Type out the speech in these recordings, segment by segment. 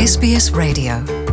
SBS Radio.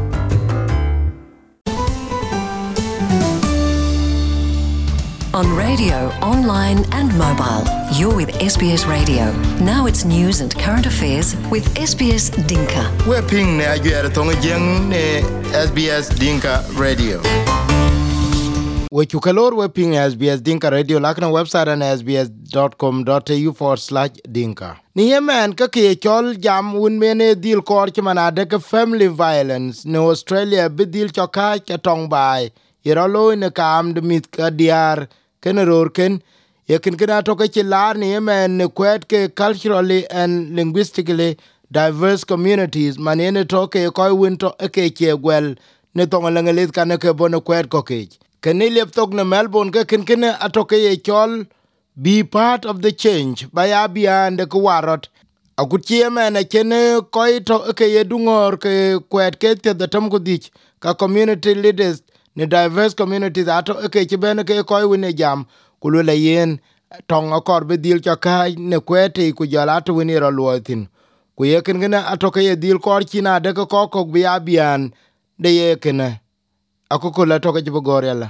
On radio, online and mobile, you're with SBS Radio. Now it's news and current affairs with SBS Dinka. We're ping na yuer tong jeng ne SBS Dinka Radio. We chukalor we ping SBS Dinka Radio lakna website and sbs.com.au/dinka. Ni yemen ka ke chol jam un mene dil kor chmanade ka family violence ne Australia bidil choka ka tong bai. Irolo ne kam de mit ka diar ken rorken yekin kana to ke lar ni yemen ne kwet ke culturally and linguistically diverse communities manene to ke ko winto ke gwel ne to ngalet kan ke bono kwet ko ke kene leptok na Melbourne ke ken atoke ye chol be part of the change by abia and ko warot akutie mena kene ko to ke ye dungor ke kwet ke the tam ko dich ka community leaders ne diverse communities ato ke ben ke ko wine jam kulula yen tong akor be dil ka ne kwete ku jala to wini ro luotin ku ye ken atoke ye dil kor china de ko be abian de ye ken akukula toka jibo gorela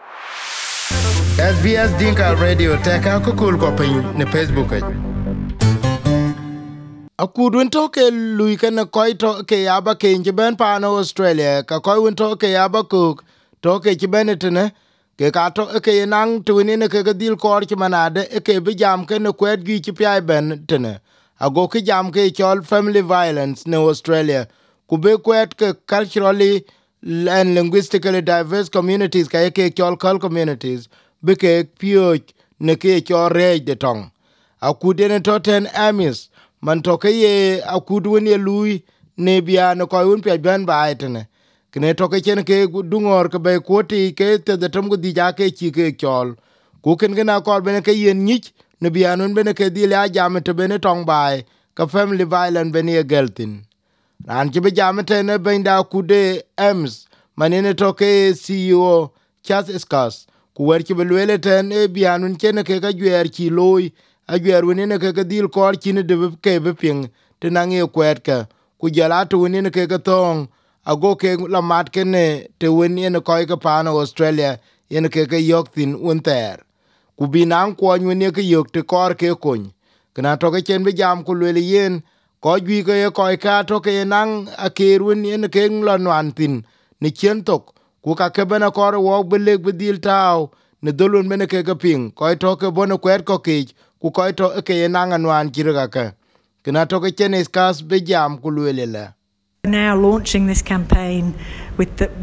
SBS Dinka Radio teka akukul ko pin ne Facebook akudun toke lui kana koito ke yaba ke njiben pa no Australia ka koin toke yaba cook toke jibenetene ke ka to ke nang tuini ke dil kor ki manade ke bi jam ke ne kwet gi ki pai ben tene ago ke jam ke chol family violence ne Australia ku be kwet ke culturally and linguistically diverse communities ka ke chol communities be ke pio ne ke chol rej de tong akude ne toten amis man to ke ye akudu ne lui ne bia no ko un pe ben ba etene kne to ke chen ke dungor ke be koti ke te de tom go di ja ke chi ke chol ku ken gena ko be ne ke yen nyich ne bia nun be ne ke di la jam te be ne tong bai ka family violence be ne geltin ran ki be jamete ne benda kude ems manene toke CEO Charles Escas ku wer ki belwele ten e bianun kene ke ka gwer ki loy a gwer wenene ke ka dil kor ki ne de ke be ping tenange kwet ka ku jala to wenene ke ka tong ago ke la mat kene te wenene ko ka pano Australia yen ke yoktin unter ku binan ko wenene ke yok te kor ke kun kana to ke chen be jam ku lele yen ko gwi ke ko ka to ke nang akerun yen ke lon tin ni chentok ku ka ke bena kor wo beleg bedil taw ne dolun mene ke ping ko to ke bono kwet ko ke ku ko to ke nang anwan kirga ka kina to ke chenes kas be jam ku lele now launching this campaign with the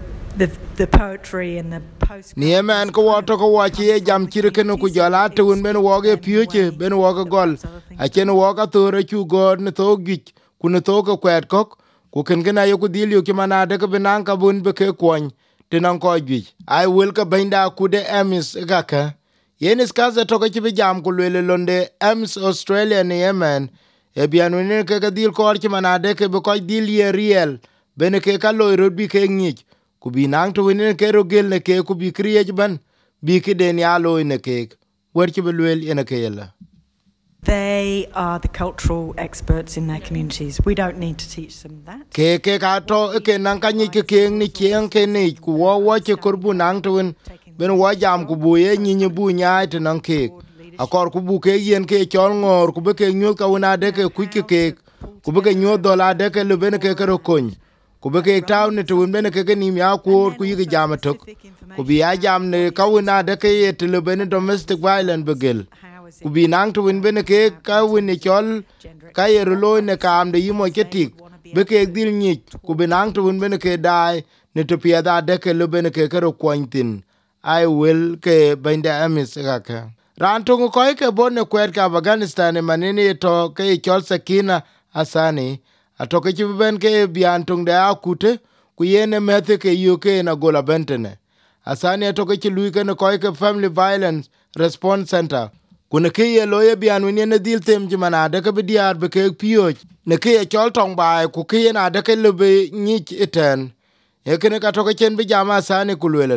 poetry and the post ni man ko wato ko wachi jam kirke no ku jala to un men wo ge pyuche ben wo ga gol a chen wo ga to re chu god ne to gich ku ne to ko kwet kok ku ken gena yo ku dil yo ki manade ko benan ka bun be ke kwon tinan ko gi I will ka benda ku de emis ga ka yenis ka za to ko ki be jam ku le londe ems Australia ne yemen e bianu ne ke ga dil ko ki manade ke be ko dil ye riel bene ke ka lo ro bi ke ngich ku bi nang to ne ke ro gel ne ke ku bi kriye ban bi ki den ya lo ne ke wer ki be lwel ene ke yela. They are the cultural experts in their communities. We don't need to teach them that. Ke ka to ke nang ka ni ke ni chieng ke ni ku wo che kurbu nang tun ben wo jam ku bu ye ni bu nya te nang ke akor ku bu ke yen ke chol ngor ku be ke nyu ka una de ke ku ke ku be ke nyu dola de ke lu ben ke ro kon ku be ke taw ne tun ben ke ni ya ku yi jam tok ku bi ya jam ne ka una de ke ye te lu ben domestic violence begel ku bi nang to win bene ke ka win ne chol ka ye lo ne kam de yimo ketik be ke dil ni ku bi nang to win bene ke dai ne to pia da de ke lo bene ke ro kwantin I will ke benda amis ka ran to ko ke bon ne kwet ka Afghanistan manene to ke chol Sakina Asani atoke ti ben ke bian tung da akute ku yene mete ke UK na gola bentene Asani atoke ti lui ke ne ko ke family violence response center kuna ke ye loye bian wini ne dil tem jimana de ke bidiar be ke pio ne ke chol tong bai ku ke na de ke lebe nyich eten e kene ka to ke chen bi jama Sani kulwelela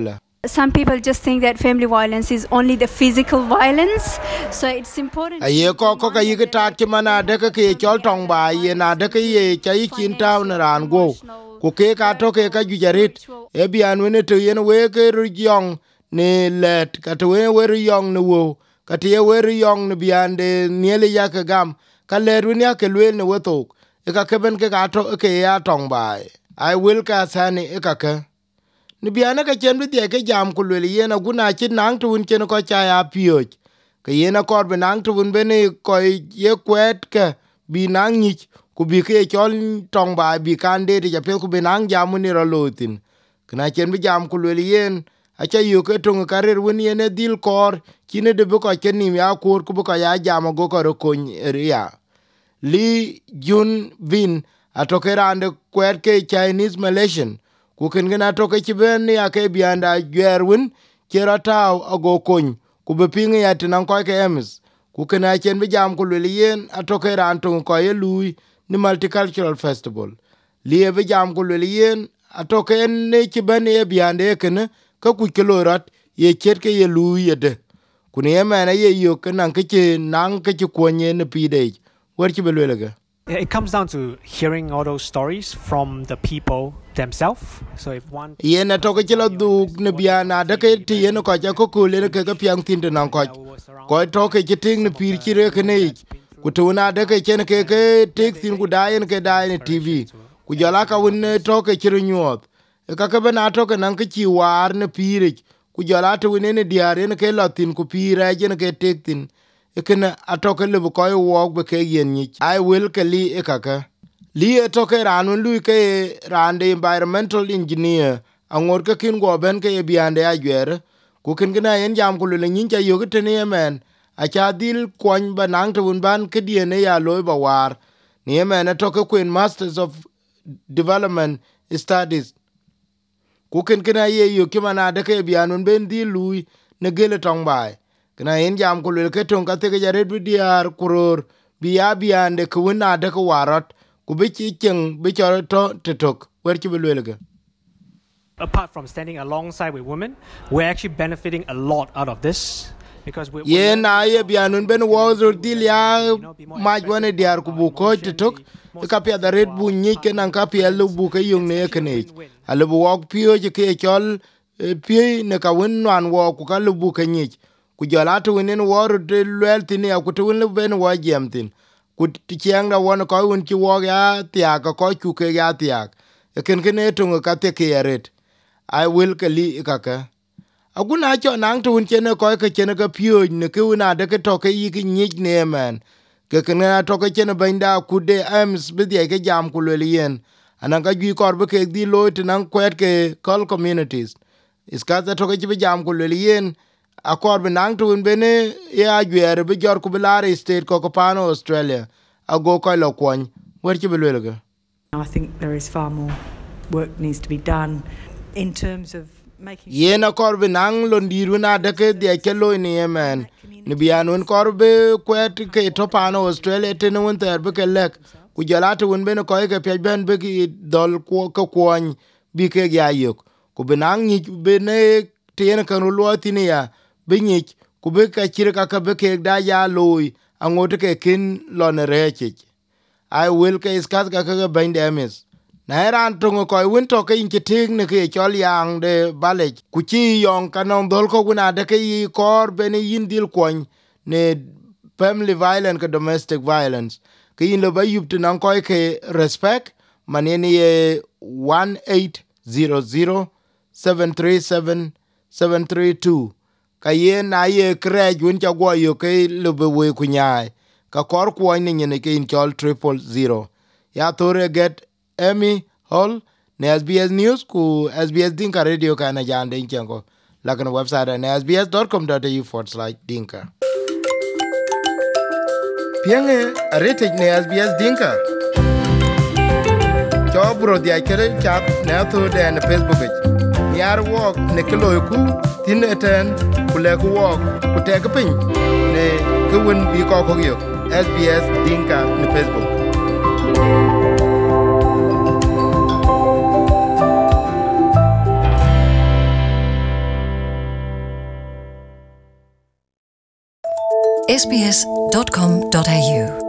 Some people just think that family violence is only the physical violence, so it's important. Aye ko ka yi ta ki mana de ka ke chol tong ba ye na de ke ye chai kin ta na ran go ku ke ka to ke ka ju jarit e bi an ne to yen we ke ru yong ne let ka to we ru yong ne wo ka te we ru yong ne bi an de ne le ya ka gam ka le ru ne ke le ne wo to e ka ke ben ke ka to ke ya tong ba I will ka sani e ka ke ni biana ka chen bi de ke jam ku le yena guna chin nang tu chen ko cha ya pio ke yena kor be nang tu be ne ko ye kwet ke bi nang ni ku bi ke chol tong ba bi kan de ja pe ku be nang jam ni ro lotin kana chen bi jam ku le yen a cha yu ke tung ka rer won yene dil kor kine de bu ko chen ni ya kur ku bu ko ya jam go ko ko ria li jun vin atokerande kwet ke Chinese Malaysian ku ken gena to ke ben ya ke bianda gerwin kera taw ago kon ku be pingi ya tinan ko ke ems ku ken a chen bi jam ku le yen atoke ran to ko ye lui ni multicultural festival li e bi jam ku le yen atoke ne ki ben ye biande ken ka ku kilorat ye chet ke ye lui ye de ku ne mena ye yo ken nan ke nan ke ko nye ne pide wer ki be le. It comes down to hearing all those stories from the people themselves. So if one yena to ke chelo du ne biana de ke ti yena ko ja ko ku le ke piang tin de nan ko to ke ting ne pir chire ke ne ku to na de ke chen ke tik tin ku da yen ke da ne TV ku jala ka won to ke chire nyot e ka ke bana to ke nan ke chi war ne pir ku jala to ne diare ne ke latin ku pira je ne ke tik tin ekena atoke le ko wo be ke yen ni I will ke li ekaka li etoke ranun lu ke rande environmental engineer angor ke kin go ben ke biande agwer ku kin gna yen jam ku le nyin cha yo ke ne men a cha dil kon banang to ban ke die ne ya loy ba war ni men etoke queen masters of development studies ku kin gna ye yo ke mana de ke bianun ben di lui ne gele tong bai kana en jam ko le ke ton ka te ke jaret bi diar kuror bi ya biande ku na de ko warot ku bi chi chen bi chor to tok wer chi bi le ke. Apart from standing alongside with women, we're actually benefiting a lot out of this because we ye na ye bianun ben wo zur dil ya ma jwane diar ku bu ko te tok ka pia da red bu ni ke nan ka pia lu bu ke yung ne ke ne ale bu wok pio je ke chol pie ne ka won wan wo ku ka lu bu ke ni ku jala to winen wor de lwelti ne ku to win ben wo jemtin ku ti chiang da won ko won ki wo ya tia ka ko ku ke ya tia ken ken e to ka te ke yaret I will ke li ka ka aguna cho nang to win chene ko ke chene ka pio ne ke una de ke to ke yi ki ni ne man ke ken na to ke chene benda ku de ams bi de ke jam ku le yen anan ka gi kor be ke di lo ti nan kwet ke call communities iska ta to ke bi jam ku le yen akor benang tu bene ya gwer be jor ku bilare state ko pano Australia ago ko lo kwon wer ti belwelga. I think there is far more work needs to be done in terms of making yena kor benang lo ndiru na de ke de ke lo ni yemen ni bianun kor be kwet ke to pano Australia ten won ter be ke lek ku jalate won bene ko ke pe ben be ki dol ko kwon bi ke ya yok ku benang ni bene tien kan lo tini ya binyich ku be ka chire ka be ke da ya loy angote ke kin lon reche I will ke iskas ka bend emis na ran tungo ko win to ke inchi ting ne ke chol yang de bale ku chi yong kanon dol ko guna de ke yi kor bene yin dil kon ne family violence ke domestic violence ke yin lo bayup tinan ko ke respect manene ye 1-800-737-732 ka ye na ye krej win cha gwa yo ke lube we kunyai ka kor kwa ni ne ke in chol 000 ya tore get Amy Hall ne SBS News ku SBS Dinka Radio ka na jande inchengo lakini website na sbs.com.au/dinka pienge arete ne SBS Dinka chobro dia kere chat na to de na Facebook yar walk ne kilo ku tin eten kule ku walk ku te ka pin ne ku won bi ko ko yo SBS Dinka ne Facebook. sbs.com.au